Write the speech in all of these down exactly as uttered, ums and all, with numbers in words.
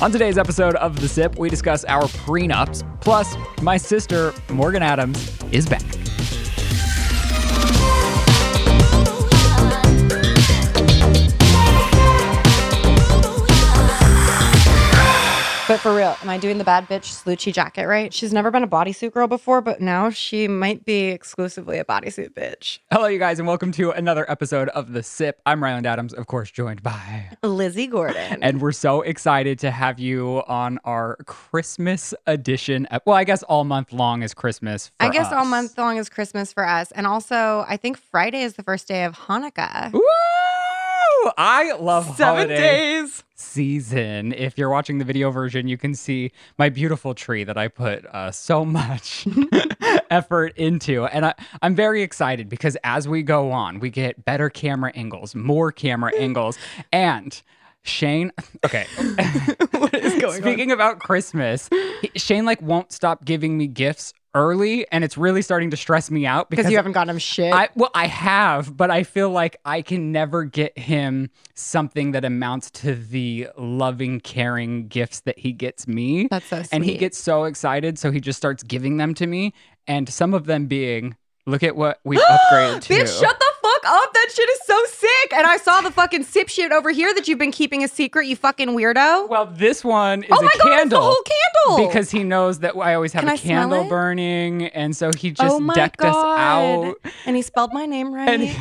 On today's episode of The Sip, we discuss our prenups. Plus, my sister, Morgan Adams, is back. But for real, am I doing the bad bitch Slucci jacket right? She's never been a bodysuit girl before, but now she might be exclusively a bodysuit bitch. Hello, you guys, and welcome to another episode of The Sip. I'm Ryland Adams, of course, joined by Lizzie Gordon. And we're so excited to have you on our Christmas edition. Well, I guess all month long is Christmas for I guess us. all month long is Christmas for us. And also, I think Friday is the first day of Hanukkah. Woo! I love Seven holiday days. season. If you're watching the video version, you can see my beautiful tree that I put uh, so much effort into. And I, I'm very excited because as we go on, we get better camera angles, more camera angles, and Shane, okay. What is going on? Speaking about Christmas, he- Shane like won't stop giving me gifts early, and it's really starting to stress me out Because you haven't gotten him shit. I well, I have, but I feel like I can never get him something that amounts to the loving, caring gifts that he gets me. That's so sweet. And he gets so excited, so he just starts giving them to me, and some of them being, look at what we've upgraded to. Bitch, shut the fuck up. That shit is so sick. And I saw the fucking sip shit over here that you've been keeping a secret, you fucking weirdo. Well, this one is oh my a God, candle. it's the whole candle. Because he knows that I always have Can a I smell candle it? burning, and so he just oh my decked God. us out. And he spelled my name right. And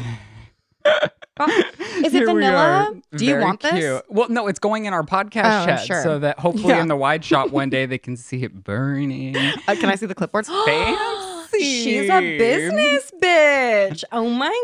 Oh, is it Here we vanilla? are. Do you Very want this? cute. Well, no, it's going in our podcast Oh, chat sure. so that hopefully Yeah. in the wide shot one day they can see it burning. Uh, can I see the clipboard? Fancy. She's a business bitch. Oh my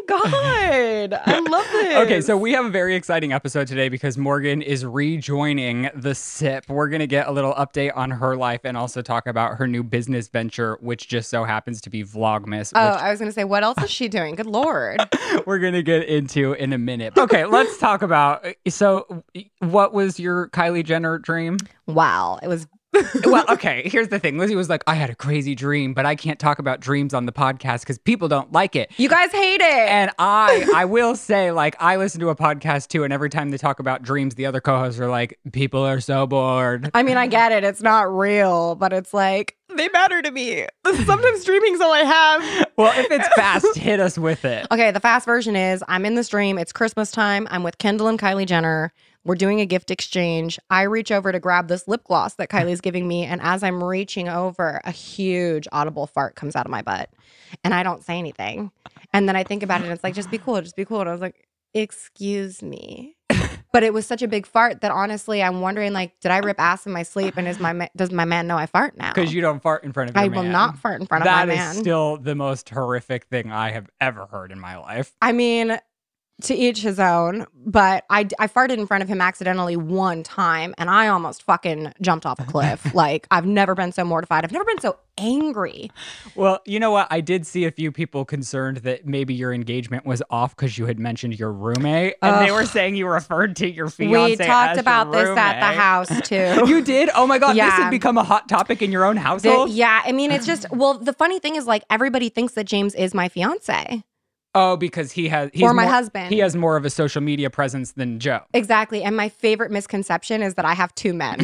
God. I love this. Okay, so we have a very exciting episode today because Morgan is rejoining The Sip. We're going to get a little update on her life and also talk about her new business venture, which just so happens to be Vlogmas, Oh, which I was going to say, what else is she doing? Good Lord. we're going to get into in a minute. Okay, let's talk about, so what was your Kylie Jenner dream? Wow. It was. Well, okay, here's the thing. Lizzie was like, I had a crazy dream, but I can't talk about dreams on the podcast because people don't like it. You guys hate it. And I I will say, like, I listen to a podcast too, and every time they talk about dreams, the other co-hosts are like, people are so bored. I mean, I get it. It's not real, but it's like, they matter to me. Sometimes dreaming's all I have. Well, if it's fast, hit us with it. Okay, the fast version is I'm in this dream. It's Christmas time. I'm with Kendall and Kylie Jenner. We're doing a gift exchange. I reach over to grab this lip gloss that Kylie's giving me. And as I'm reaching over, a huge audible fart comes out of my butt. And I don't say anything. And then I think about it and it's like, just be cool, just be cool. And I was like, excuse me. But it was such a big fart that honestly, I'm wondering, like, did I rip ass in my sleep? And is my ma- does my man know I fart now? Because you don't fart in front of your I man. will not fart in front of That my is man. still the most horrific thing I have ever heard in my life. I mean, to each his own, but I, I farted in front of him accidentally one time and I almost fucking jumped off a cliff. Like, I've never been so mortified. I've never been so angry. Well, you know what? I did see a few people concerned that maybe your engagement was off because you had mentioned your roommate, and Ugh. they were saying you referred to your fiance. We talked as about your this at the roommate. house too. You did? Oh my God, this Yeah. had become a hot topic in your own The- household? yeah, I mean, it's just, well, the funny thing is, like, everybody thinks that James is my fiance. Oh, because he has he's Or my more- husband. He has more of a social media presence than Joe. Exactly. And my favorite misconception is that I have two men.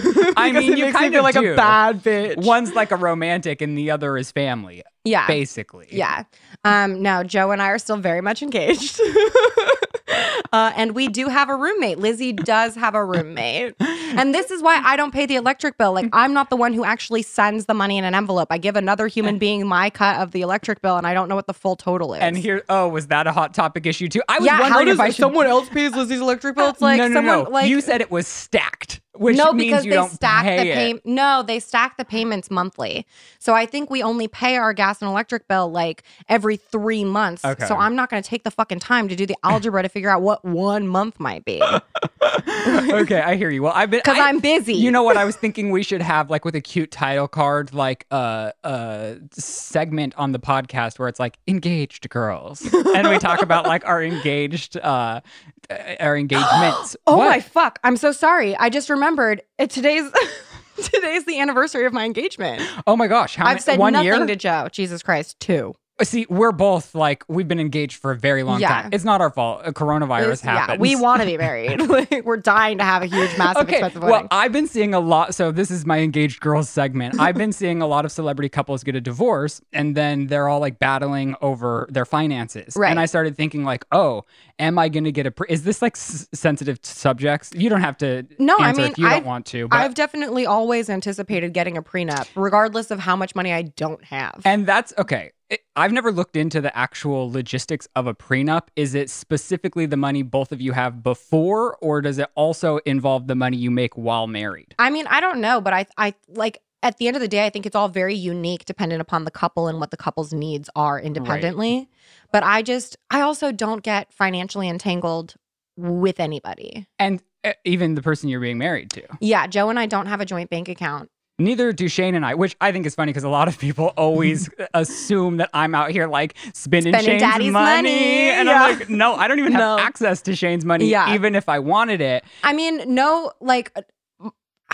I Because mean, it you makes me kind feel of like do. a bad bitch. One's like a romantic and the other is family, Yeah. basically. Yeah. Um, no, Joe and I are still very much engaged. uh, and we do have a roommate. Lizzie does have a roommate. And this is why I don't pay the electric bill. Like, I'm not the one who actually sends the money in an envelope. I give another human being my cut of the electric bill, and I don't know what the full total is. And here, oh, was that a hot topic issue too? I was yeah, how wondering does if I should. someone else pays Lizzie's electric bill? It's like no, no, someone no. like You said it was stacked, which no, means because you they don't stack pay the it. pay. No, they stack the payments monthly. So I think we only pay our gas and electric bill like every three months. Okay. So I'm not going to take the fucking time to do the algebra to figure out what one month might be Okay, I hear you. Well, I've been because I- I'm busy. You know what I was thinking we should have, like, with a cute title card, like a uh, uh, segment on the podcast where it's like engaged girls, and we talk about like our engaged, uh, our engagements. Oh What? my fuck! I'm so sorry. I just remembered uh, today's. Today's the anniversary of my engagement. Oh my gosh! How I've many, said one nothing year? to Joe. Jesus Christ, two. See, we're both like, we've been engaged for a very long Yeah. time. It's not our fault. A coronavirus It's- happens. Yeah, we want to be married. Like, we're dying to have a huge, massive, Okay, expensive well, wedding. I've been seeing a lot. So this is my engaged girls segment. I've been seeing a lot of celebrity couples get a divorce, and then they're all like battling over their finances. Right. And I started thinking like, oh, am I going to get a? Pre- is this like s- sensitive subjects? You don't have to No, I answer mean, if you I've- don't want to. But I've definitely always anticipated getting a prenup, regardless of how much money I don't have. And that's okay. It- I've never looked into the actual logistics of a prenup. Is it specifically the money both of you have before, or does it also involve the money you make while married? I mean, I don't know, but I, I like at the end of the day, I think it's all very unique, dependent upon the couple and what the couple's needs are independently. But I just, I also don't get financially entangled with anybody. And uh, even the person you're being married to. Yeah, Joe and I don't have a joint bank account. Neither do Shane and I, which I think is funny because a lot of people always assume that I'm out here like spending, Spending Shane's daddy's money. And Yeah. I'm like, no, I don't even have No. access to Shane's money, Yeah. even if I wanted it. I mean, no, like, uh,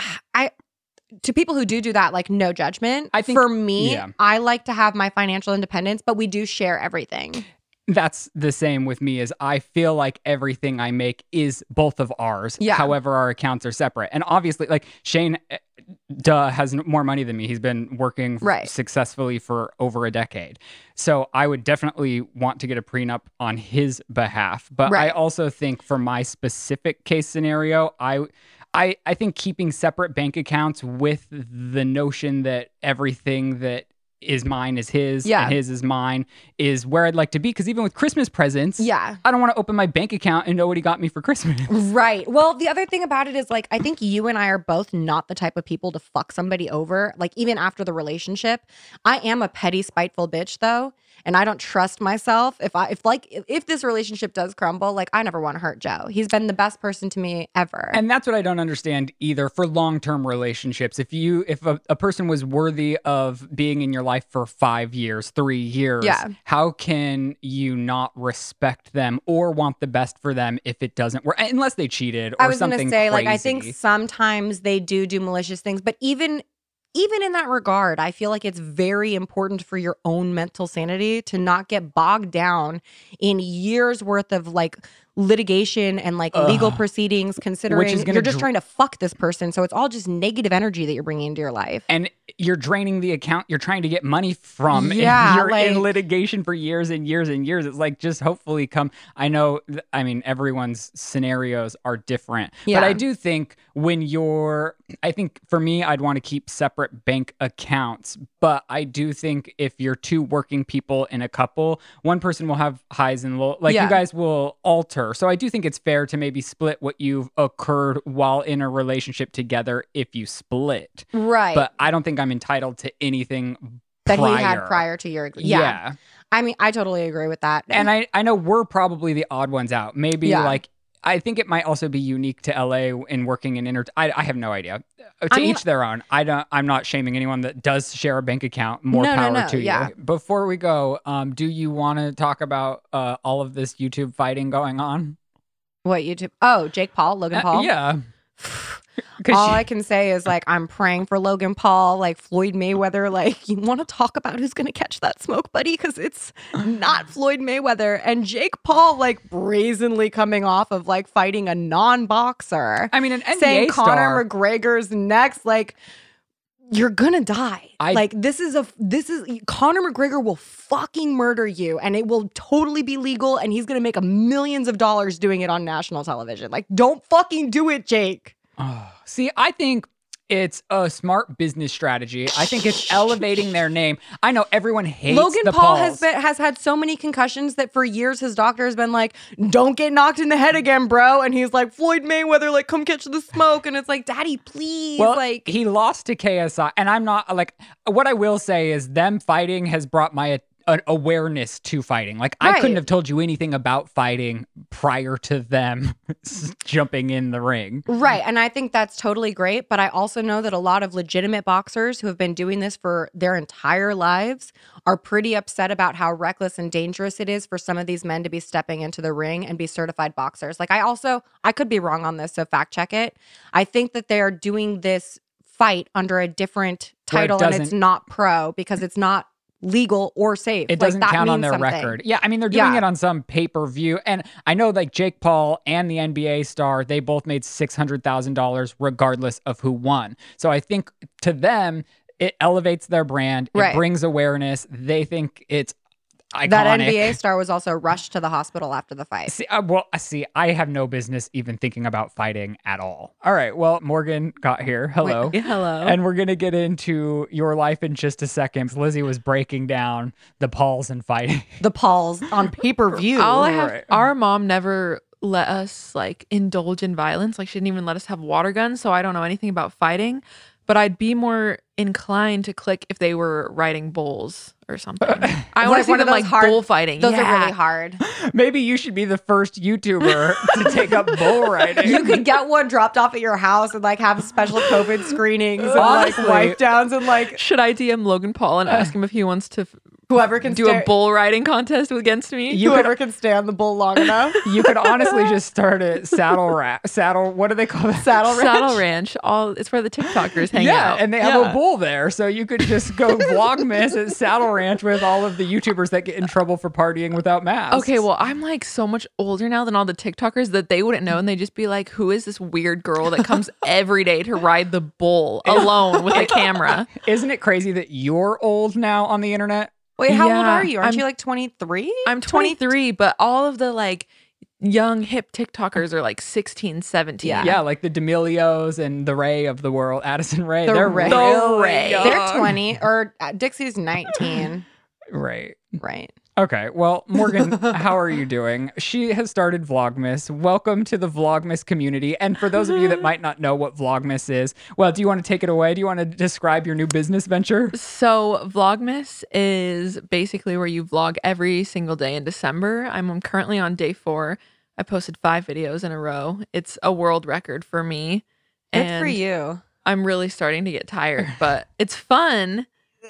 I, to people who do do that, like, no judgment. I think- For me, yeah. I like to have my financial independence, but we do share everything. That's the same with me as I feel like everything I make is both of ours. Yeah. However, our accounts are separate. And obviously, like Shane, eh, duh, has n- more money than me. He's been working f- Right. successfully for over a decade. So I would definitely want to get a prenup on his behalf. But I Right. also think for my specific case scenario, I I, I think keeping separate bank accounts with the notion that everything that is mine is his Yeah. and his is mine is where I'd like to be. Because even with Christmas presents, Yeah. I don't want to open my bank account and know what he got me for Christmas. Right. Well, the other thing about it is like I think you and I are both not the type of people to fuck somebody over. Like even after the relationship, I am a petty, spiteful bitch though, and I don't trust myself. If I if like if, if this relationship does crumble, like I never want to hurt Joe. He's been the best person to me ever. And that's what I don't understand either for long-term relationships. If you if a, a person was worthy of being in your life for five years, three years, Yeah. how can you not respect them or want the best for them if it doesn't work? Unless they cheated or I was something gonna say, crazy. like, I think sometimes they do do malicious things, but even even in that regard, I feel like it's very important for your own mental sanity to not get bogged down in years worth of like litigation and like legal Ugh. proceedings, considering gonna you're just dr- trying to fuck this person. So it's all just negative energy that you're bringing into your life. And you're draining the account you're trying to get money from. and Yeah, you're like- in litigation for years and years and years. It's like just hopefully come. I know, th- I mean, everyone's scenarios are different. But Yeah. I do think when you're, I think for me, I'd want to keep separate bank accounts. But I do think if you're two working people in a couple, one person will have highs and lows. Like Yeah. you guys will alter. So I do think it's fair to maybe split what you've occurred while in a relationship together if you split. Right. But I don't think I'm entitled to anything that prior. he had prior to your yeah. Yeah. I mean, I totally agree with that. And I, I know we're probably the odd ones out. Maybe Yeah. like, I think it might also be unique to L A in working in inter. I, I have no idea. Uh, To I mean- each their own. I don't. I'm not shaming anyone that does share a bank account. More No, no, power no, to yeah. you. Before we go, um, do you want to talk about uh, all of this YouTube fighting going on? What YouTube? Oh, Jake Paul, Logan Uh, Paul. yeah. 'Cause All she- I can say is like I'm praying for Logan Paul, like Floyd Mayweather. Like you want to talk about who's gonna catch that smoke, buddy? Because it's not Floyd Mayweather and Jake Paul, like brazenly coming off of like fighting a non-boxer, I mean, an N B A saying star. Conor McGregor's next. Like you're gonna die. I- like this is a this is Conor McGregor will fucking murder you, and it will totally be legal, and he's gonna make a millions of dollars doing it on national television. Like don't fucking do it, Jake. Oh, see, I think it's a smart business strategy. I think it's elevating their name. I know everyone hates Logan the Paul Pauls. has been, has had so many concussions that for years his doctor has been like, "Don't get knocked in the head again, bro." And he's like, "Floyd Mayweather, like, come catch the smoke." And it's like, "Daddy, please." Well, like, he lost to K S I, and I'm not like. What I will say is, them fighting has brought my an awareness to fighting. Like I Right. couldn't have told you anything about fighting prior to them jumping in the ring. right. And I think that's totally great. But I also know that a lot of legitimate boxers who have been doing this for their entire lives are pretty upset about how reckless and dangerous it is for some of these men to be stepping into the ring and be certified boxers. Like I also, I could be wrong on this, so fact check it. I think that they are doing this fight under a different Where it title and it's doesn't- not pro because it's not legal or safe. It Like, doesn't that count on means their something. record. Yeah, I mean, they're doing Yeah. it on some pay-per-view. And I know like Jake Paul and the N B A star, they both made six hundred thousand dollars regardless of who won. So I think to them, it elevates their brand. It Right. brings awareness. They think it's iconic. That N B A star was also rushed to the hospital after the fight. See, uh, well, I see, I have no business even thinking about fighting at all. All right, well, Morgan got here. Hello. Yeah, hello. And we're going to get into your life in just a second. Lizzie was breaking down the Pauls and fighting. The Pauls on pay-per-view. All I have, Right. our mom never let us like indulge in violence. Like she didn't even let us have water guns. So I don't know anything about fighting, but I'd be more inclined to click if they were riding bulls or something. I want Like to see one of them those like hard- bullfighting. Those yeah. are really hard. Maybe you should be the first YouTuber to take up bull riding. You could get one dropped off at your house and like have special COVID screenings and like Honestly. wipe downs and like Should I D M Logan Paul and ask him if he wants to f- whoever can do sta- a bull riding contest against me? You whoever can stand the bull long enough. You could honestly just start a saddle rat, saddle. What do they call that? Saddle ranch. Saddle Ranch. All it's where the TikTokers hang yeah, out. and they have Yeah. a bull there, so you could just go vlogmas at Saddle Ranch with all of the YouTubers that get in trouble for partying without masks. Okay, well, I'm like so much older now than all the TikTokers that they wouldn't know, and they'd just be like, "Who is this weird girl that comes every day to ride the bull alone with a camera?" Isn't it crazy that you're old now on the internet? Wait, how old Yeah, are you? Aren't I'm- you like twenty-three? I'm twenty-three, but all of the like young hip TikTokers are like sixteen, seventeen. Yeah. Yeah, like the D'Amelios and the Ray of the world, Addison Ray. The they're Ray. The really Ray. young. They're twenty or uh, Dixie's nineteen. Right. Right. Okay, well, Morgan, how are you doing? She has started Vlogmas. Welcome to the Vlogmas community. And for those of you that might not know what Vlogmas is, well, do you want to take it away? Do you want to describe your new business venture? So Vlogmas is basically where you vlog every single day in December. I'm currently on day four. I posted five videos in a row. It's a world record for me. Good and for you. I'm really starting to get tired, but it's fun.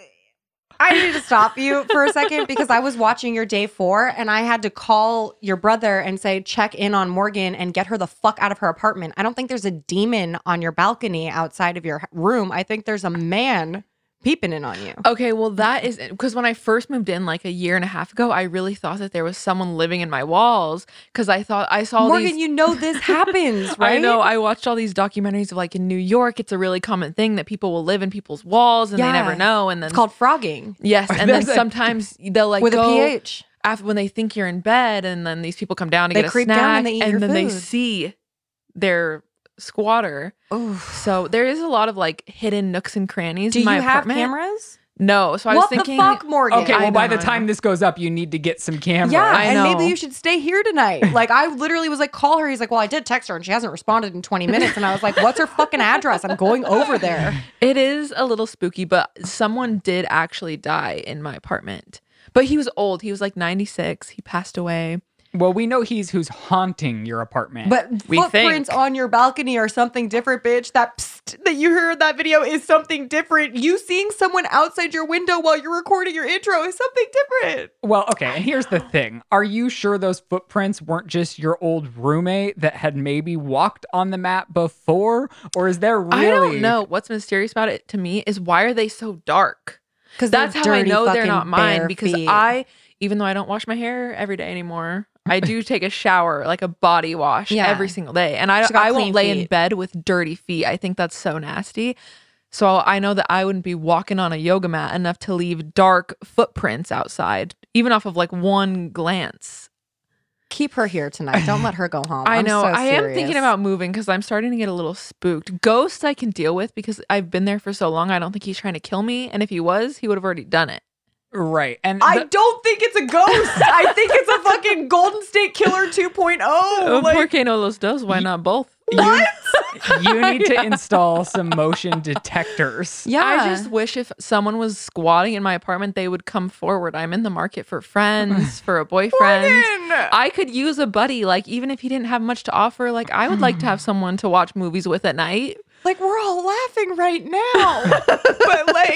I need to stop you for a second because I was watching your day four and I had to call your brother and say, check in on Morgan and get her the fuck out of her apartment. I don't think there's a demon on your balcony outside of your room. I think there's a man peeping in on you. Okay, well, that is because when I first moved in like a year and a half ago, I really thought that there was someone living in my walls because I thought I saw Morgan, these. you know this happens, right? I know. I watched all these documentaries of like in New York, it's a really common thing that people will live in people's walls and Yeah. they never know. And then It's called frogging yes, and then That's a- sometimes they'll like with go a pH. after when they think you're in bed, and then these people come down to They get a creep snack, down and they eat your then they food. see their squatter. Oof. So there is a lot of like hidden nooks and crannies Do in my you have apartment. cameras? No, so I was What thinking. the fuck, Morgan? Okay, I well, by know, the I time know. this goes up, you need to get some cameras. Yeah, I and know. maybe you should stay here tonight. Like, I literally was like, call her. He's like, well, I did text her and she hasn't responded in twenty minutes. And I was like, what's her fucking address? I'm going over there. It is a little spooky, but someone did actually die in my apartment. But he was old. He was like ninety-six. He passed away. Well, we know he's who's haunting your apartment. But We footprints think. on your balcony are something different, bitch. That psst that you heard in that video is something different. You seeing someone outside your window while you're recording your intro is something different. Well, okay, and here's the thing. Are you sure those footprints weren't just your old roommate that had maybe walked on the mat before? Or is there really... I don't know. What's mysterious about it to me is why are they so dark? Because That's how I know they're not mine, because I, even though I don't wash my hair every day anymore, I do take a shower, like a body wash Yeah. every single day. And I, She's got I won't clean lay in feet. bed with dirty feet. I think that's so nasty. So I know that I wouldn't be walking on a yoga mat enough to leave dark footprints outside, even off of like one glance. keep her here tonight. Don't let her go home. I I'm know. so I am serious. thinking about moving because I'm starting to get a little spooked. Ghosts I can deal with because I've been there for so long. I don't think he's trying to kill me. And if he was, he would have already done it. Right. And I the- don't think it's a ghost. I think it's a fucking Golden State Killer two point oh. Oh, Like, ¿Por qué no los dos? Why not both? you, you need to install some motion detectors. yeah. I just wish if someone was squatting in my apartment, they would come forward. I'm in the market for friends, for a boyfriend. Morgan! I could use a buddy. Like, even if he didn't have much to offer, like, I would like to have someone to watch movies with at night. Like, we're all laughing right now. But, like,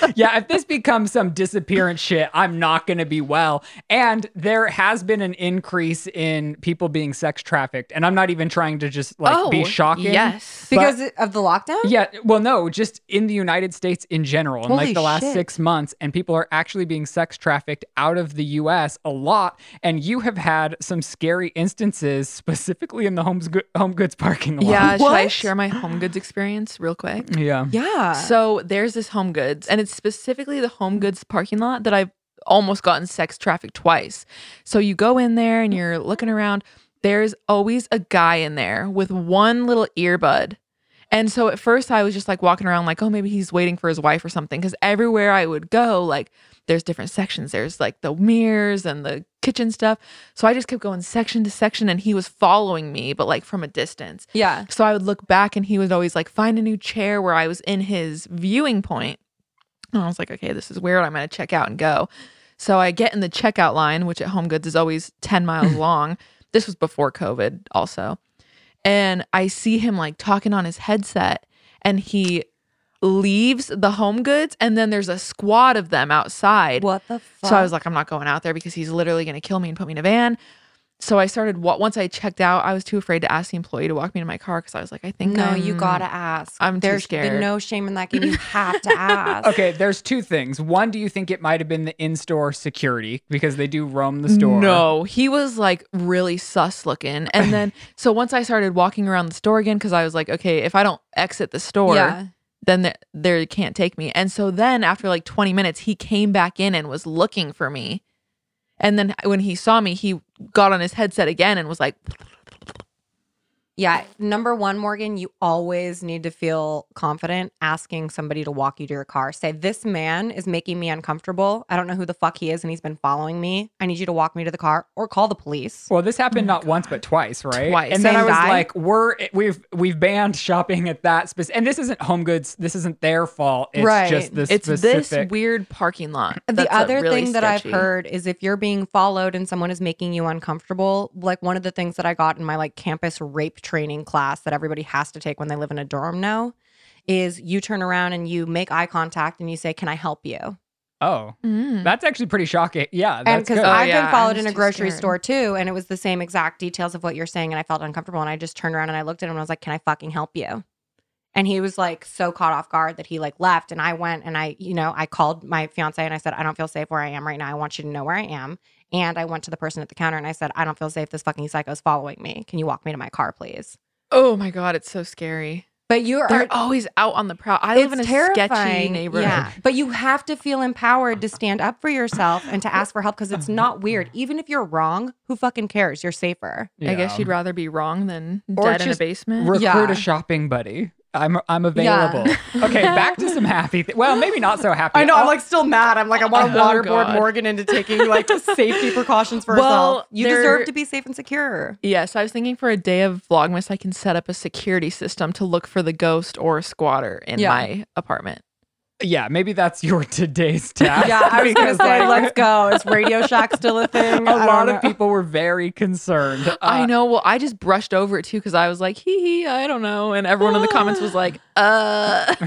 Yeah, if this becomes some disappearance shit, I'm not going to be well. And there has been an increase in people being sex trafficked. And I'm not even trying to just like oh, be shocking. yes. but- Because of the lockdown? Yeah, well, no, just in the United States in general, in Holy like the last shit. six months, and people are actually being sex trafficked out of the U S a lot. And you have had some scary instances, specifically in the Homes Go- Home Goods parking lot. Yeah, should I What? share my Home Goods experience real quick? Yeah. Yeah. So there's this Home Goods, and it's specifically the Home Goods parking lot that I've almost gotten sex trafficked twice. So you go in there and you're looking around. There's always a guy in there with one little earbud. And so at first I was just like walking around like, oh, maybe he's waiting for his wife or something. Because everywhere I would go, like there's different sections. There's like the mirrors and the kitchen stuff. So I just kept going section to section, and he was following me, but like from a distance. yeah. So I would look back and he would always like find a new chair where I was in his viewing point. And I was like, okay, this is weird. I'm going to check out and go. So I get in the checkout line, which at Home Goods is always ten miles long. This was before COVID also. And I see him like talking on his headset, and he leaves the Home Goods, and then there's a squad of them outside. What the fuck? So I was like, I'm not going out there because he's literally going to kill me and put me in a van. So I started, wa- once I checked out, I was too afraid to ask the employee to walk me to my car because I was like, I think no, I'm, you gotta ask. I'm too There's scared. no shame in that game. You have to ask. Okay, there's two things. One, do you think it might have been the in-store security because they do roam the store? No, he was like really sus looking. And then, so once I started walking around the store again, because I was like, okay, if I don't exit the store, Yeah. then they they can't take me. And so then after like twenty minutes, he came back in and was looking for me. And then when he saw me, he got on his headset again and was like, Yeah. Number one, Morgan, you always need to feel confident asking somebody to walk you to your car. Say, this man is making me uncomfortable. I don't know who the fuck he is, and he's been following me. I need you to walk me to the car, or call the police. Well, this happened not once but twice, right? Twice. And then Same I was guy? like, "We're we've we've banned shopping at that specific." And this isn't Home Goods. This isn't their fault. It's Right. just this it's specific. this weird parking lot. The That's, uh, other really thing that I've sketchy. heard is if you're being followed and someone is making you uncomfortable, like one of the things that I got in my like campus rape training class that everybody has to take when they live in a dorm now is you turn around and you make eye contact and you say, "Can I help you?" Oh, Mm. that's actually pretty shocking. Yeah, And that's because good. Oh, I've yeah, been followed I'm in a just too grocery scared. store too, and it was the same exact details of what you're saying, and I felt uncomfortable, and I just turned around and I looked at him and I was like, "Can I fucking help you?" And he was like so caught off guard that he like left, and I went and I, you know, I called my fiance and I said, "I don't feel safe where I am right now. I want you to know where I am." And I went to the person at the counter and I said, "I don't feel safe. This fucking psycho's following me. Can you walk me to my car, please?" Oh my God, it's so scary. But you are They're always out on the prowl. I live in a it's sketchy terrifying. neighborhood. Yeah. But you have to feel empowered to stand up for yourself and to ask for help because it's not weird. Even if you're wrong, who fucking cares? You're safer. I guess Yeah. you'd rather be wrong than Or dead in a just basement. recruit Yeah. a shopping buddy. I'm I'm available. Okay, back to some happy. Th- well, maybe not so happy. I'll- still mad. I'm like, I want to Oh, waterboard God. Morgan into taking like safety precautions for Well, herself. You there- deserve to be safe and secure. Yes, I was thinking for a day of Vlogmas, I can set up a security system to look for the ghost or squatter in Yeah. my apartment. yeah, maybe that's your today's task. Yeah, I was gonna because, say, like, let's go. Is Radio Shack still a thing? A I lot don't of know. people were very concerned. Uh, I know. Well, I just brushed over it too because I was like, hee hee, I don't know. And everyone in the comments was like, uh.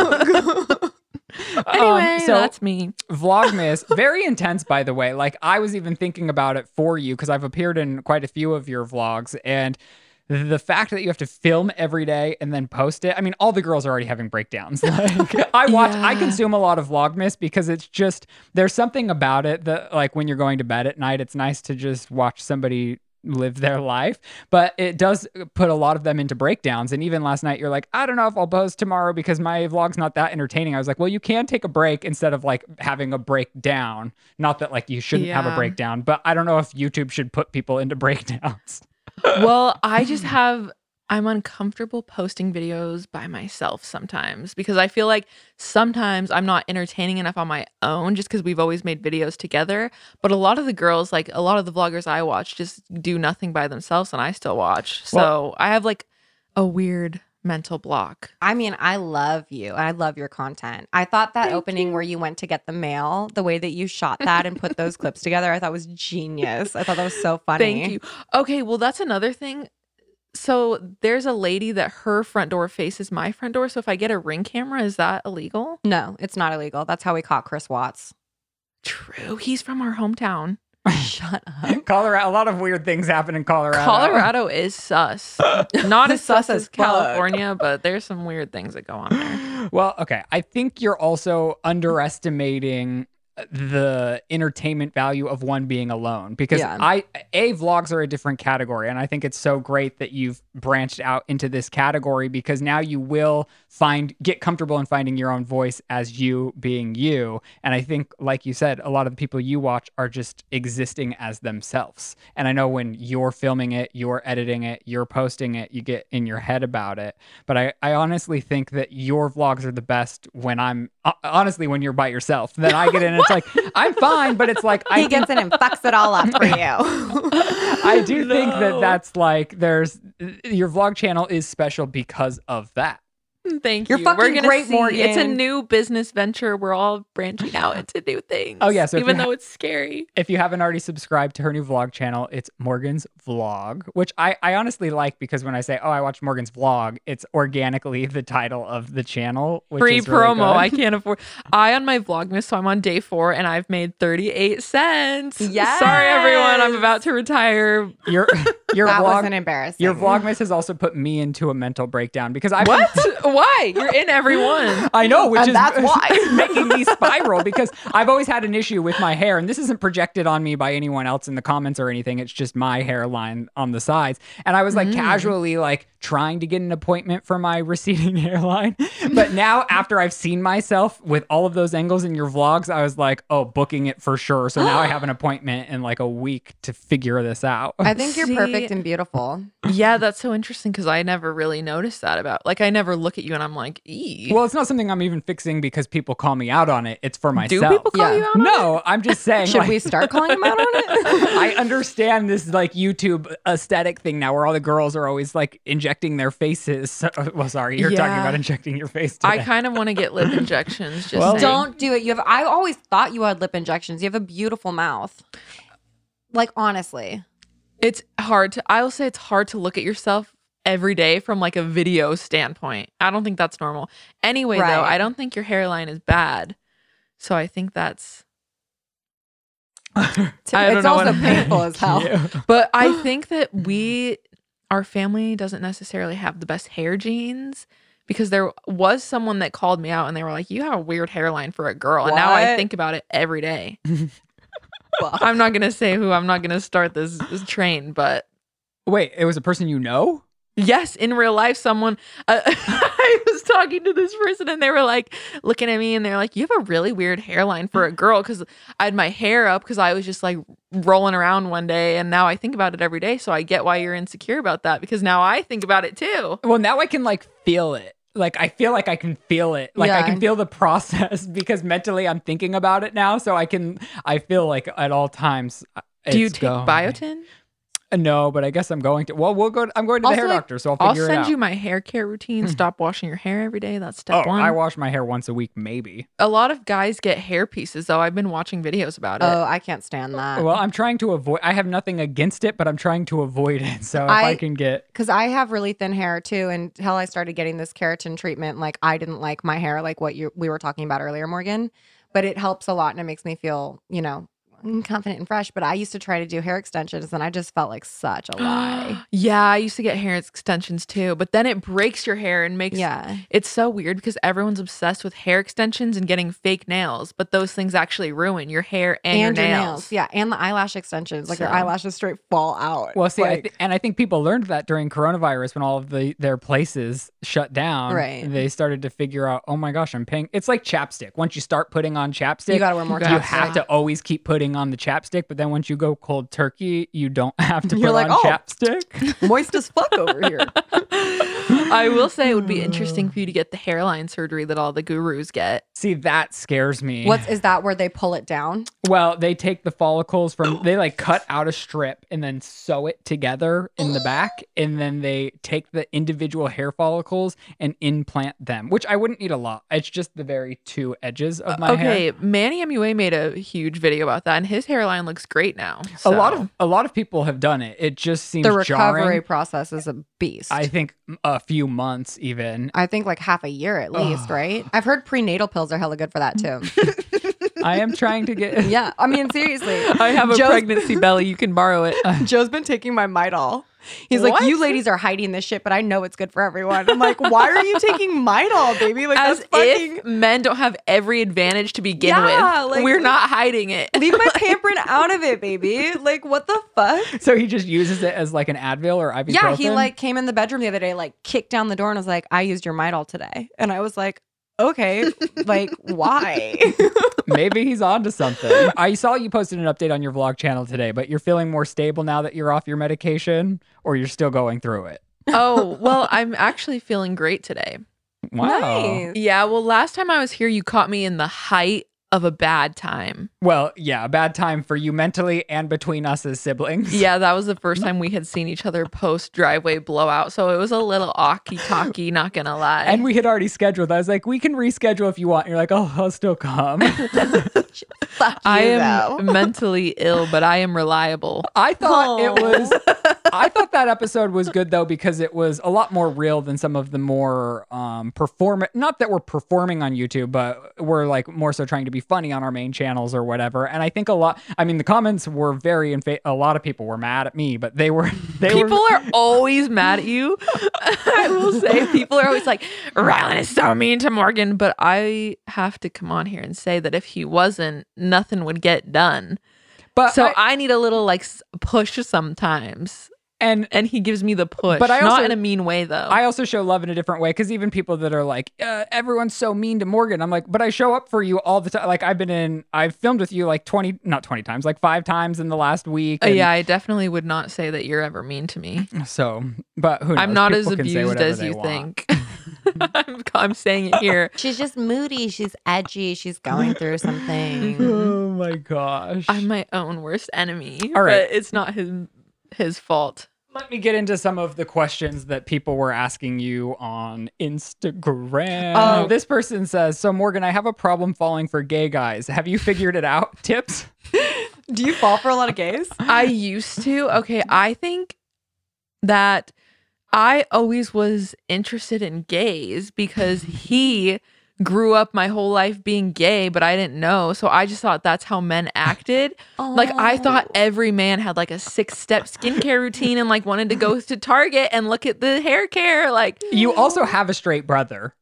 Anyway, Um, so- that's me. Vlogmas, very intense, by the way. Like, I was even thinking about it for you because I've appeared in quite a few of your vlogs, and the fact that you have to film every day and then post it. I mean, all the girls are already having breakdowns. Like, I watch, I Yeah. consume a lot of Vlogmas because it's just, there's something about it that, like, when you're going to bed at night, it's nice to just watch somebody live their life, but it does put a lot of them into breakdowns. And even last night, you're like, I don't know if I'll post tomorrow because my vlog's not that entertaining. I was like, well, you can take a break instead of like having a breakdown. Not that like you shouldn't have a Yeah. breakdown, but I don't know if YouTube should put people into breakdowns. Well, I just have, I'm uncomfortable posting videos by myself sometimes because I feel like sometimes I'm not entertaining enough on my own just because we've always made videos together. But a lot of the girls, like a lot of the vloggers I watch, just do nothing by themselves and I still watch. So Well- I have like a weird mental block. I mean, I love you. I love your content. I thought that Thank opening you. where you went to get the mail, the way that you shot that and put those clips together, I thought was genius. I thought that was so funny. Thank you. Okay, well, that's another thing. So there's a lady that her front door faces my front door. So if I get a Ring camera, is that illegal? No, it's not illegal. That's how we caught Chris Watts. True. He's from our hometown. Shut up. Colorado, a lot of weird things happen in Colorado. Colorado is sus. Not as sus Sus as as fuck. California, but there's some weird things that go on there. Well, okay. I think you're also underestimating the entertainment value of one being alone because Yeah. I a vlogs are a different category, and I think it's so great that you've branched out into this category because now you will find get comfortable in finding your own voice as you being you. And I think, like you said, a lot of the people you watch are just existing as themselves. And I know when you're filming it, you're editing it, you're posting it, you get in your head about it. But I, I honestly think that your vlogs are the best when I'm uh, honestly when you're by yourself. Then I get in and it's like I'm fine, but it's like I He gets in and fucks it all up for you. I do think that No. that's like there's your vlog channel is special because of that. Thank You're you. fucking We're gonna great, see. It's a Morgan. new business venture. We're all branching out into new things. Oh, yeah, so if even you ha- though it's scary. If you haven't already subscribed to her new vlog channel, it's Morgan's Vlog, which I, I honestly like because when I say, oh, I watched Morgan's Vlog, it's organically the title of the channel. Which Free is really promo. good. I can't afford. I on my Vlogmas, so I'm on day four, and I've made thirty-eight cents. Yes. Sorry, everyone. I'm about to retire. Your, your That vlog. wasn't embarrassing. Your Vlogmas has also put me into a mental breakdown because I've What? Why? You're in everyone. I know, which And is that's why. making me spiral because I've always had an issue with my hair, and this isn't projected on me by anyone else in the comments or anything. It's just my hairline on the sides, and I was like casually like trying to get an appointment for my receding hairline, but now after I've seen myself with all of those angles in your vlogs, I was like, oh, booking it for sure. So now I have an appointment in like a week to figure this out. I think you're See- perfect and beautiful. Yeah, that's so interesting because I never really noticed that about. Like, I never look at you and I'm like, ee. Well, it's not something I'm even fixing because people call me out on it. It's for Do myself. people call Yeah. you out? on it? No, I'm just saying. Should like- we start calling him out on it? I understand this like YouTube aesthetic thing now where all the girls are always like injecting their faces. Well, sorry, you're talking Yeah. about injecting your face today. I kind of want to get lip injections. Just Well, saying. Don't do it. You have. I always thought you had lip injections. You have a beautiful mouth. Like honestly, It's hard to. I will say it's hard to look at yourself every day from like a video standpoint. I don't think that's normal. Anyway, though, Right. I don't think your hairline is bad. So I think that's. I don't it's know also what- painful as hell. Yeah. But I think that we, our family doesn't necessarily have the best hair genes because there was someone that called me out and they were like, you have a weird hairline for a girl. And now I What? think about it every day. Fuck. I'm not going to say who, I'm not going to start this, this train, but Wait, it was a person you know? yes, in real life, someone, uh, I was talking to this person and they were like looking at me and they're like, you have a really weird hairline for a girl. Cause I had my hair up cause I was just like rolling around one day and now I think about it every day. So I get why you're insecure about that because now I think about it too. Well, now I can like feel it. Like I feel like I can feel it. Like I Yeah. can feel the process because mentally I'm thinking about it now. So I can. I feel like at all times. uh, Do you it's take going. biotin? Uh, No, but I guess I'm going to. Well, we'll go. I'm going to the Also, hair like, doctor, so I'll I'll figure it send out. you my hair care routine. Stop washing your hair every day. That's Oh, step one. I wash my hair once a week, maybe. A lot of guys get hair pieces though. I've been watching videos about it. Oh, I can't stand that. Well, I'm trying to avoid. I have nothing against it, but I'm trying to avoid it. So if I, I- can get, Because I have really thin hair too, until I started getting this keratin treatment. Like I didn't like my hair, like what you we were talking about earlier, Morgan. But it helps a lot, and it makes me feel, you know, confident and fresh. But I used to try to do hair extensions, and I just felt like such a lie. Yeah, I used to get hair extensions too, but then it breaks your hair and makes Yeah. It's so weird because everyone's obsessed with hair extensions and getting fake nails, but those things actually ruin your hair and, your, nails. Yeah, and the eyelash extensions. Like your So- eyelashes straight fall out. well, see, I Like, th- and I think people learned that during coronavirus when all of the their places shut down. Right. They started to figure out, oh my gosh, I'm paying. It's like chapstick. Once you start putting on chapstick, you gotta wear more. you you chapstick. have to always keep putting on the chapstick. But then once you go cold turkey, you don't have to You're put like, on "Oh." chapstick. moist as fuck over here. I will say it would be interesting for you to get the hairline surgery that all the gurus get. See, that scares me. What's is that where they pull it down? Well, they take the follicles from, they like cut out a strip and then sew it together in the back. And then they take the individual hair follicles and implant them, which I wouldn't need a lot. It's just the very two edges of my okay, hair. Manny M U A made a huge video about that, and his hairline looks great now. A lot so. of a lot of people have done it. It just seems The recovery jarring. process is a beast. I think a few months even. I think like half a year at least, right? I've heard prenatal pills are hella good for that too. I am trying to get. Yeah, I mean seriously. I have a Joe's- pregnancy belly. You can borrow it. Joe's been taking my Midol. He's What? like, you ladies are hiding this shit, but I know it's good for everyone. I'm like, why are you taking Midol, baby? Like, As that's fucking. if men don't have every advantage to begin Yeah, with. like- We're not hiding it. Leave my pampering out of it, baby. Like, what the fuck? So he just uses it as like an Advil or ibuprofen. Yeah, he like came in the bedroom the other day, like kicked down the door and was like, I used your Midol today. And I was like, okay, like, why? Maybe he's onto something. I saw you posted an update on your vlog channel today, but you're feeling more stable now that you're off your medication, or you're still going through it? Oh, well, I'm actually feeling great today. Wow. Nice. Yeah, well, last time I was here, you caught me in the height of a bad time. Well, yeah, a bad time for you mentally and between us as siblings. Yeah, that was the first time we had seen each other post driveway blowout. So it was a little awky talky, not gonna lie. And we had already scheduled. I was like, we can reschedule if you want. And you're like, oh, I'll still come. Fuck you, I am though. mentally ill, but I am reliable. I thought it Oh. was. I thought that episode was good though because it was a lot more real than some of the more um perform. Not that we're performing on YouTube, but we're like more so trying to be funny on our main channels or whatever. And I think a lot. I mean, the comments were very in fa- A lot of people were mad at me, but they were. They People were, are always mad at you. I will say, people are always like, Rylan is so mean to Morgan. But I have to come on here and say that if he wasn't, nothing would get done. But So I, I, need a little like s- push sometimes. and And he gives me the push. But I not also- in a mean way, though. I also show love in a different way because even people that are like, uh, everyone's so mean to Morgan. I'm like, but I show up for you all the time. Like I've been in, I've filmed with you like twenty, not twenty times, like five times in the last week. Uh, and yeah, I definitely would not say that you're ever mean to me. So, but who knows? I'm not as People can say abused whatever as they you want. think. I'm, I'm saying it here. She's just moody. She's edgy. She's going through something. Oh my gosh. I'm my own worst enemy. All right. But it's not his his fault. Let me get into some of the questions that people were asking you on Instagram. Oh. This person says, so Morgan, I have a problem falling for gay guys. Have you figured it out? Tips? Do you fall for a lot of gays? I used to. Okay, I think that I always was interested in gays because he grew up my whole life being gay, but I didn't know. So I just thought that's how men acted. Like I thought every man had like a six-step skincare routine and like wanted to go to Target and look at the hair care. Like, You also have a straight brother.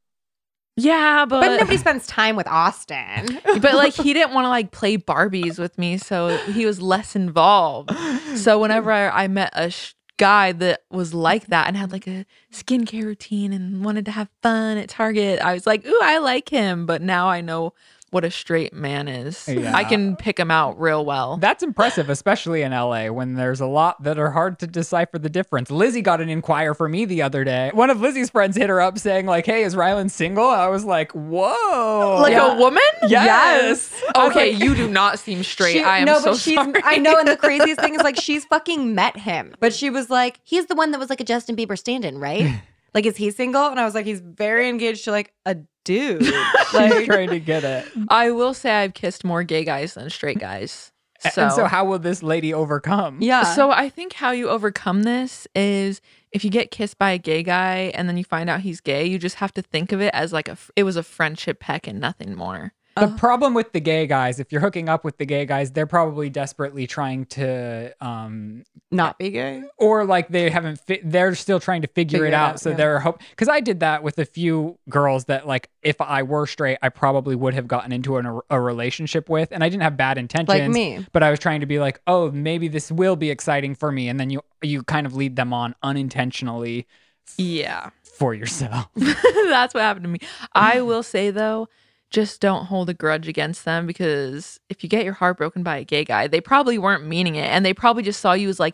yeah, but But nobody spends time with Austin. but like he didn't want to like play Barbies with me, so he was less involved. So whenever I, I met a sh- guy that was like that and had like a skincare routine and wanted to have fun at Target, I was like, ooh, I like him. But now I know what a straight man is. Yeah. I can pick him out real well. That's impressive, especially in L A when there's a lot that are hard to decipher the difference. Lizzie got an inquire for me the other day. One of Lizzie's friends hit her up saying like, hey, is Rylan single? I was like, whoa. Like Yeah. a woman? Yes. I was Okay, like- you do not seem straight. She- I am no, so but she's, sorry. I know, and the craziest thing is like she's fucking met him, but she was like, he's the one that was like a Justin Bieber stand-in, right? Like, is he single? And I was like, he's very engaged to like a dude. She's Like, trying to get it. I will say I've kissed more gay guys than straight guys. So, And so how will this lady overcome? yeah. So I think how you overcome this is if you get kissed by a gay guy and then you find out he's gay, you just have to think of it as like a it was a friendship peck and nothing more. The problem with the gay guys, if you're hooking up with the gay guys, they're probably desperately trying to, um, not be gay. or like they haven't, fi- they're still trying to figure, Figure it it out. out, So yeah. they're hope, because I did that with a few girls that like, if I were straight, I probably would have gotten into an, a relationship with, and I didn't have bad intentions. Like me. But I was trying to be like, oh, maybe this will be exciting for me, and then you you kind of lead them on unintentionally Yeah. for yourself. That's what happened to me. I will say though, just don't hold a grudge against them because if you get your heart broken by a gay guy, they probably weren't meaning it and they probably just saw you as like,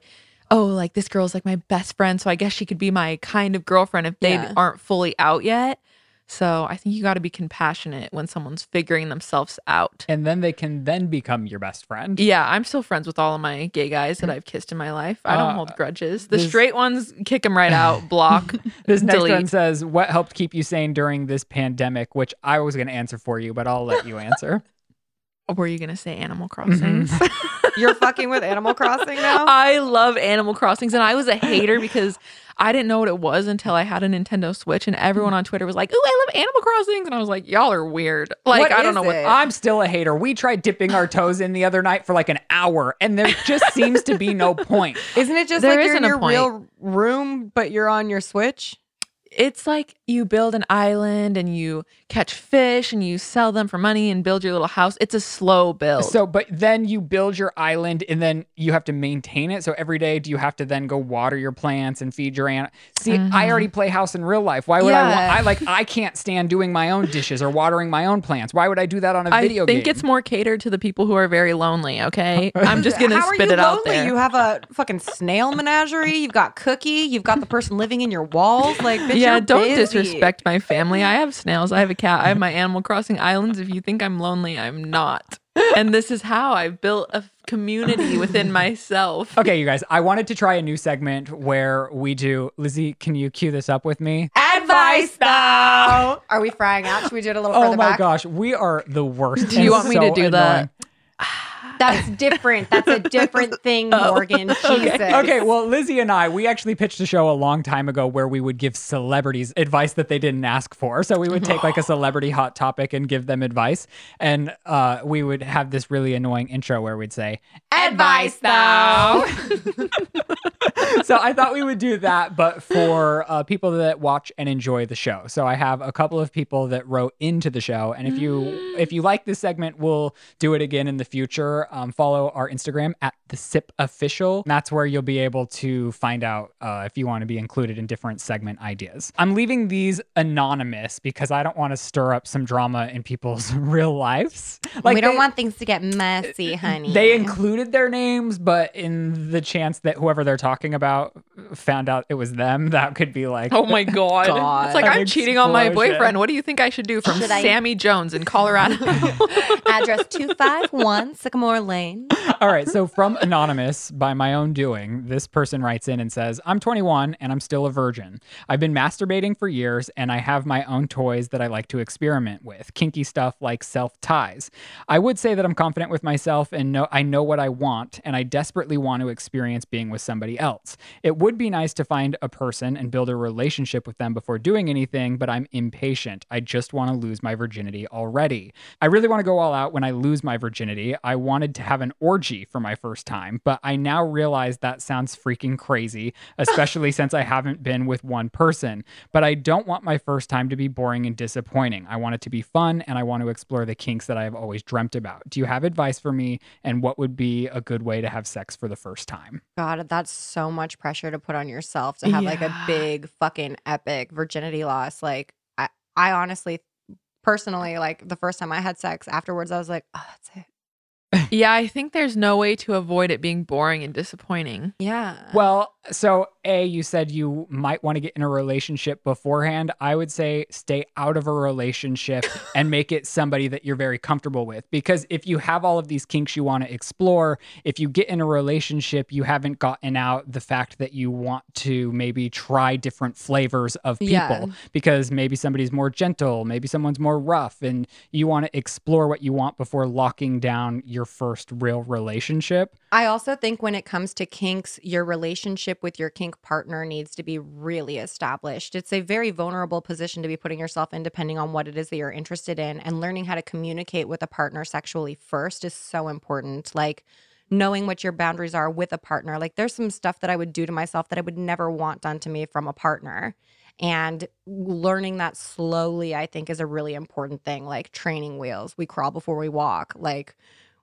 oh, like this girl's like my best friend, so I guess she could be my kind of girlfriend if they Yeah. aren't fully out yet. So I think you got to be compassionate when someone's figuring themselves out. And then they can then become your best friend. Yeah, I'm still friends with all of my gay guys that I've kissed in my life. I don't Uh, hold grudges. The this- straight ones, kick them right out, block, This next delete. one says, what helped keep you sane during this pandemic? Which I was going to answer for you, but I'll let you answer. Were you going to say Animal Crossings? You're fucking with Animal Crossing now? I love Animal Crossings, and I was a hater because I didn't know what it was until I had a Nintendo Switch, and everyone on Twitter was like, "Ooh, I love Animal Crossings," and I was like, "Y'all are weird." Like, What I don't is know what. it? I'm still a hater. We tried dipping our toes in the other night for like an hour, and there just seems to be no point. Isn't it just There like you're in isn't a your point. real room, but you're on your Switch? It's like you build an island and you catch fish and you sell them for money and build your little house. It's a slow build. So, but then you build your island and then you have to maintain it. So every day, do you have to then go water your plants and feed your animals? See, I already play house in real life. Why would I want, Yeah. I like, I can't stand doing my own dishes or watering my own plants. Why would I do that on a I video think game? it's more catered to the people who are very lonely. Okay, I'm just gonna How are spit you it out lonely? there. You have a fucking snail menagerie. You've got Cookie. You've got the person living in your walls. Like, bitch, yeah, you're don't busy. disrespect my family. I have snails. I have a cat. I have my Animal Crossing islands. If you think I'm lonely, I'm not. And this is how I've built a community within myself. Okay, you guys, I wanted to try a new segment where we do, Lizzie, can you cue this up with me? Advice, though. Are we frying out? Should we do it a little Oh further my back? gosh, we are the worst. Do you and want me to so do that? annoying. That's different. That's a different thing, Morgan. Jesus. Okay, well, Lizzie and I, we actually pitched a show a long time ago where we would give celebrities advice that they didn't ask for. So we would take like a celebrity hot topic and give them advice. And uh, we would have this really annoying intro where we'd say, Advice, though. so I thought we would do that, but for uh, people that watch and enjoy the show. So I have a couple of people that wrote into the show, and if you if you like this segment, we'll do it again in the future. Um, follow our Instagram at the Sip Official. That's where you'll be able to find out uh, if you want to be included in different segment ideas. I'm leaving these anonymous because I don't want to stir up some drama in people's real lives. Like we don't they- want things to get messy, honey. They included their names, but in the chance that whoever they're talking about found out it was them, that could be like, Oh my god. God. It's like An I'm cheating on my explosion. boyfriend. What do you think I should do from Should I- Sammy Jones in Colorado? Address two five one Sycamore Lane. All right. So from Anonymous, by my own doing, this person writes in and says, I'm twenty-one and I'm still a virgin. I've been masturbating for years and I have my own toys that I like to experiment with, kinky stuff like self-ties. I would say that I'm confident with myself and know I know what I want, and I desperately want to experience being with somebody else. It would be nice to find a person and build a relationship with them before doing anything, but I'm impatient. I just want to lose my virginity already. I really want to go all out when I lose my virginity. I wanted to have an orgy for my first time, but I now realize that sounds freaking crazy, especially since I haven't been with one person. But I don't want my first time to be boring and disappointing. I want it to be fun, and I want to explore the kinks that I have always dreamt about. Do you have advice for me, and what would be a good way to have sex for the first time? God, that's so much pressure to put on yourself to have like a Yeah. big fucking epic virginity loss. Like, I, I honestly, personally, like the first time I had sex afterwards, I was like, oh, that's it. Yeah, I think there's no way to avoid it being boring and disappointing. Yeah. Well, so A, you said you might want to get in a relationship beforehand. I would say stay out of a relationship and make it somebody that you're very comfortable with. Because if you have all of these kinks you want to explore, if you get in a relationship, you haven't gotten out the fact that you want to maybe try different flavors of people. Yeah. Because maybe somebody's more gentle, maybe someone's more rough, and you want to explore what you want before locking down your first real relationship. I also think when it comes to kinks, your relationship with your kink partner needs to be really established. It's a very vulnerable position to be putting yourself in, depending on what it is that you're interested in. And learning how to communicate with a partner sexually first is so important. Like, knowing what your boundaries are with a partner. Like, there's some stuff that I would do to myself that I would never want done to me from a partner. And learning that slowly, I think, is a really important thing. Like training wheels. We crawl before we walk. Like,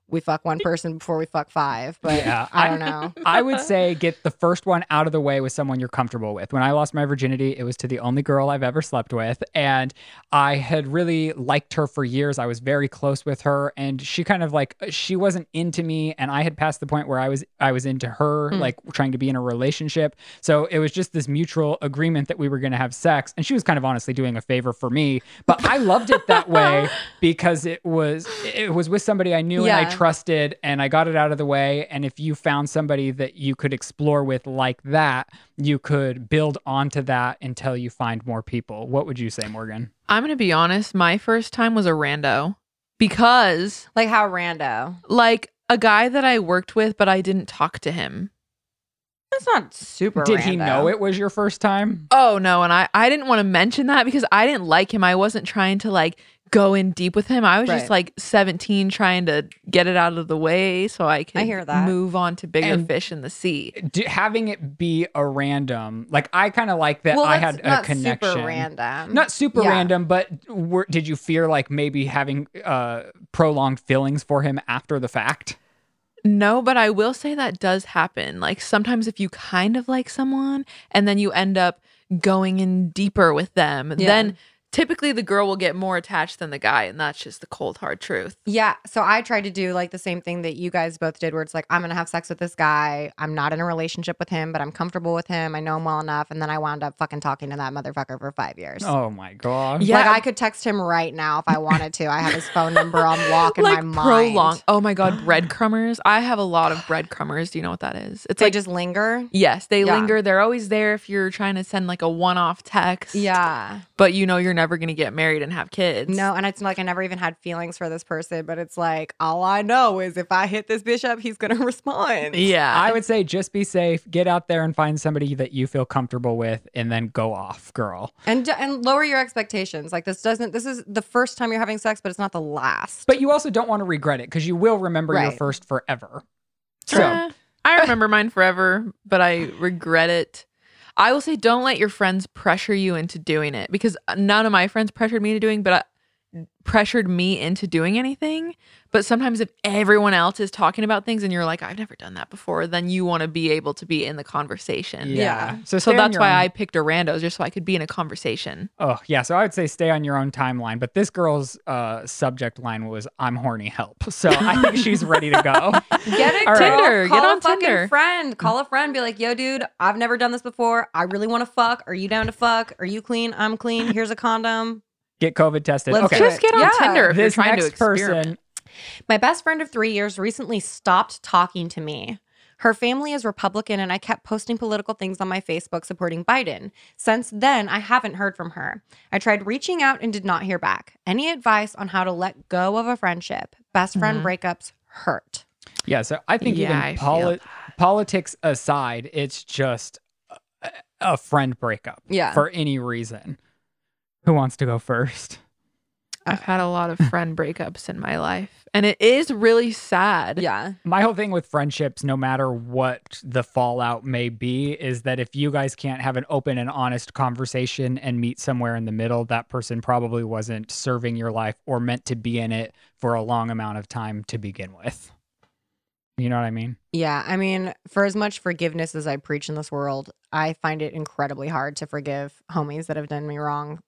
we fuck one person before we fuck five. But Yeah, I I- don't know. I would say get the first one out of the way with someone you're comfortable with. When I lost my virginity, it was to the only girl I've ever slept with. And I had really liked her for years. I was very close with her. And she kind of like, she wasn't into me. And I had passed the point where I was, I was into her, Mm. like trying to be in a relationship. So it was just this mutual agreement that we were going to have sex. And she was kind of honestly doing a favor for me. But I loved it that way because it was, it was with somebody I knew and I Yeah. trusted, and I got it out of the way. And if you found somebody that you could explore with like that, you could build onto that until you find more people. What would you say, Morgan? I'm going to be honest. My first time was a rando because Like how rando. like a guy that I worked with, but I didn't talk to him. That's not super Did he rando. know it was your first time? Oh no, and I I didn't want to mention that because I didn't like him. I wasn't trying to like go in deep with him. I was Right. just like seventeen trying to get it out of the way so I could hear that. move on to bigger And- fish in the sea. Do, having it be a random, like I kind of like that Well, I that's had a not connection. super random. Not super Yeah. random, but were, did you fear like maybe having uh, prolonged feelings for him after the fact? No, but I will say that does happen. Like sometimes if you kind of like someone and then you end up going in deeper with them, Yeah. then typically the girl will get more attached than the guy, and that's just the cold hard truth. Yeah. So I tried to do like the same thing that you guys both did, where it's like, I'm going to have sex with this guy. I'm not in a relationship with him, but I'm comfortable with him. I know him well enough. And then I wound up fucking talking to that motherfucker for five years. Oh my god! Yeah. Like I could text him right now if I wanted to. I have his phone number on lock in Like my mind. prolong. Oh my god, breadcrumbers. I have a lot of breadcrumbers. Do you know what that is? It's They like just linger. yes, they Yeah. linger. They're always there if you're trying to send like a one-off text. Yeah. But you know you're never going to get married and have kids. No, and it's like I never even had feelings for this person, but it's like all I know is if I hit this bitch up, he's gonna respond. Yeah. I would say just be safe. Get out there and find somebody that you feel comfortable with, and then go off, girl. And and lower your expectations. Like this doesn't this is the first time you're having sex, but it's not the last. But you also don't want to regret it because you will remember your Right. first forever. Eh, So I remember mine forever, but I regret it. I will say don't let your friends pressure you into doing it because none of my friends pressured me to doing, but I, pressured me into doing anything. But sometimes if everyone else is talking about things and you're like, I've never done that before, then you want to be able to be in the conversation. yeah. Yeah. So, So stay on that's your why own- I picked a randos just so I could be in a conversation. Oh, yeah. So I would say stay on your own timeline. But this girl's uh, subject line was "I'm horny, help." So I think she's ready to go. Get it, All right. girl. Tinder. Call Get a on fucking Tinder. friend. Call a friend. Be like, yo, dude, I've never done this before. I really want to fuck. Are you down to fuck? Are you clean? I'm clean. Here's a condom. Get COVID tested. Let's okay. do Just get on Yeah. Tinder if you're This trying to next experiment. person. My best friend of three years recently stopped talking to me. Her family is Republican, and I kept posting political things on my Facebook supporting Biden. Since then, I haven't heard from her. I tried reaching out and did not hear back. Any advice on how to let go of a friendship? Best friend Mhm. breakups hurt. Yeah. So I think Yeah, I even feel poli- politics aside, it's just a, a friend breakup. Yeah. For any reason. Who wants to go first? I've had a lot of friend breakups in my life, and it is really sad. Yeah. My whole thing with friendships, no matter what the fallout may be, is that if you guys can't have an open and honest conversation and meet somewhere in the middle, that person probably wasn't serving your life or meant to be in it for a long amount of time to begin with. You know what I mean? Yeah. I mean, for as much forgiveness as I preach in this world, I find it incredibly hard to forgive homies that have done me wrong.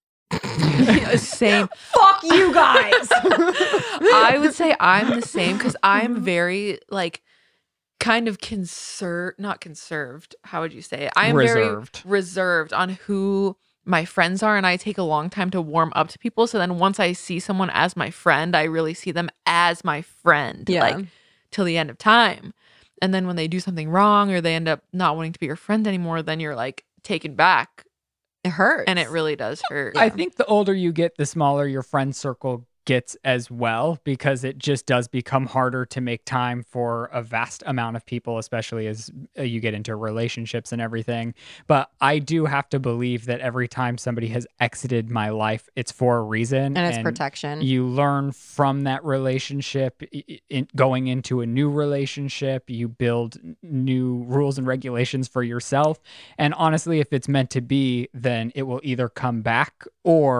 Same. Fuck you guys. I would say I'm the same because I'm very like kind of conserved, not conserved. How would you say it? I am Reserved. very reserved on who my friends are, and I take a long time to warm up to people. So then once I see someone as my friend, I really see them as my friend, Yeah. like till the end of time. And then when they do something wrong or they end up not wanting to be your friend anymore, then you're like taken back, It hurts. and it really does hurt. I think the older you get, the smaller your friend circle gets as well, because it just does become harder to make time for a vast amount of people, especially as uh, you get into relationships and everything. But I do have to believe that every time somebody has exited my life, it's for a reason. and it's protection. You learn from that relationship. i- i- In, going into a new relationship, you build n- new rules and regulations for yourself. And honestly, if it's meant to be, then it will either come back or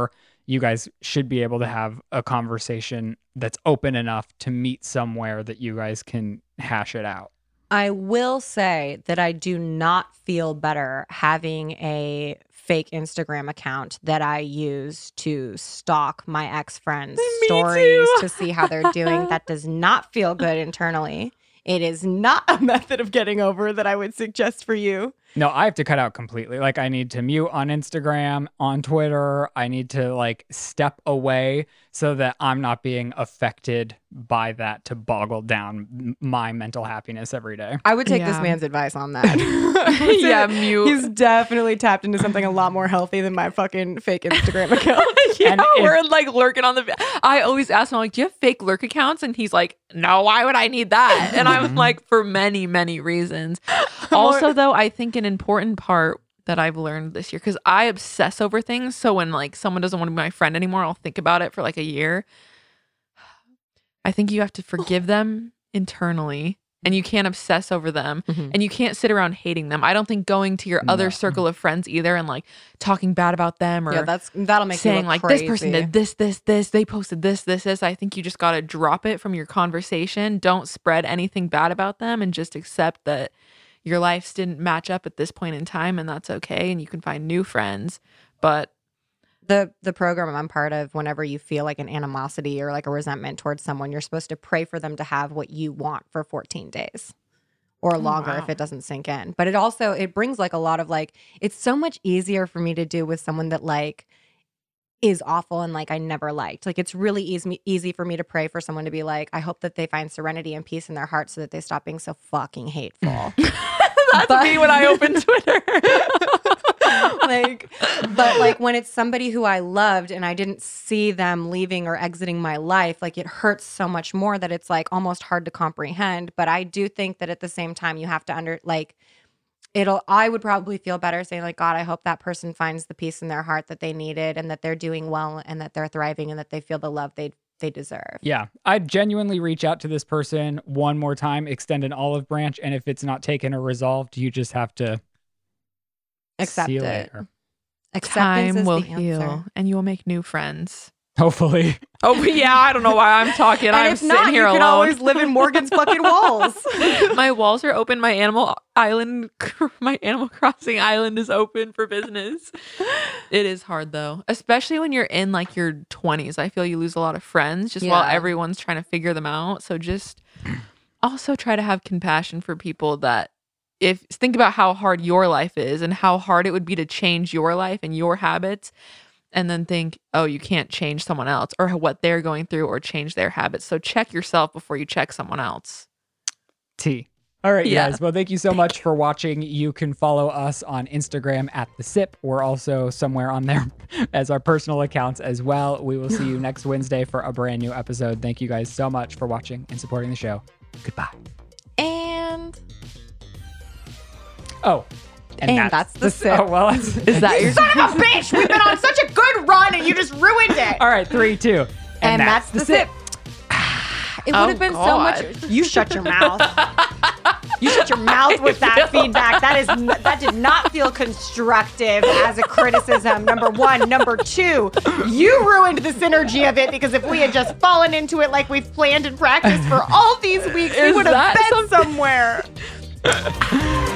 you guys should be able to have a conversation that's open enough to meet somewhere that you guys can hash it out. I will say that I do not feel better having a fake Instagram account that I use to stalk my ex-friends' Me stories too. to see how they're doing. That does not feel good internally. It is not a method of getting over that I would suggest for you. No, I have to cut out completely. Like, I need to mute on Instagram, on Twitter. I need to like step away so that I'm not being affected by that to boggle down m- my mental happiness every day. I would take this Yeah. man's advice on that. Yeah, mute. He's definitely tapped into something a lot more healthy than my fucking fake Instagram account. Yeah, And it- we're like lurking on the. I always ask him, like, do you have fake lurk accounts? And he's like, no, why would I need that? And I'm like, for many, many reasons. Also, though, I think an important part that I've learned this year, because I obsess over things. So when like someone doesn't want to be my friend anymore, I'll think about it for like a year. I think you have to forgive them internally. And you can't obsess over them. Mhm. And you can't sit around hating them. I don't think going to your No. other circle of friends either and like talking bad about them or Yeah, that's that'll make you saying look like crazy. this person did this, this, this, they posted this, this, this. I think you just got to drop it from your conversation. Don't spread anything bad about them and just accept that your lives didn't match up at this point in time and that's okay. And you can find new friends. But the the program I'm part of, whenever you feel like an animosity or like a resentment towards someone, you're supposed to pray for them to have what you want for fourteen days or longer wow. if it doesn't sink in. But it also it brings like a lot of like it's so much easier for me to do with someone that like is awful and like I never liked. Like it's really easy easy for me to pray for someone to be like, I hope that they find serenity and peace in their heart so that they stop being so fucking hateful. that's But- me when I open Twitter. like but like when it's somebody who I loved and I didn't see them leaving or exiting my life, like it hurts so much more that it's like almost hard to comprehend. But I do think that at the same time you have to under like it'll I would probably feel better saying like, God, I hope that person finds the peace in their heart that they needed and that they're doing well and that they're thriving and that they feel the love they they deserve. Yeah, I'd genuinely reach out to this person one more time, extend an olive branch, and if it's not taken or resolved, you just have to Accept see you it. later. Acceptance Time is will the heal answer. and you will make new friends. Hopefully. Oh, but yeah, I don't know why I'm talking. And I'm if sitting not, here you alone. can always live in Morgan's fucking walls. My walls are open. My Animal Island, my Animal Crossing island is open for business. It is hard though, especially when you're in like your twenties. I feel you lose a lot of friends just while Yeah. everyone's trying to figure them out. So just also try to have compassion for people that if think about how hard your life is and how hard it would be to change your life and your habits. And then think, oh, you can't change someone else or what they're going through or change their habits. So check yourself before you check someone else. T. All right, Yeah. guys. Well, thank you so much for watching. You can follow us on Instagram at The Sip. We're also somewhere on there as our personal accounts as well. We will see you next Wednesday for a brand new episode. Thank you guys so much for watching and supporting the show. Goodbye. And Oh, And that's the sip. Oh, well, that's, Is that your son of a bitch, we've been on such a good run and you just ruined it. all right, three, two. And, that's, the sip. It would Oh, have been God. so much. You shut your mouth. You shut your mouth with that feedback. That is n- that did not feel constructive as a criticism. Number one. Number two, you ruined the synergy of it because if we had just fallen into it like we've planned and practiced for all these weeks, we Is would have that been something- somewhere.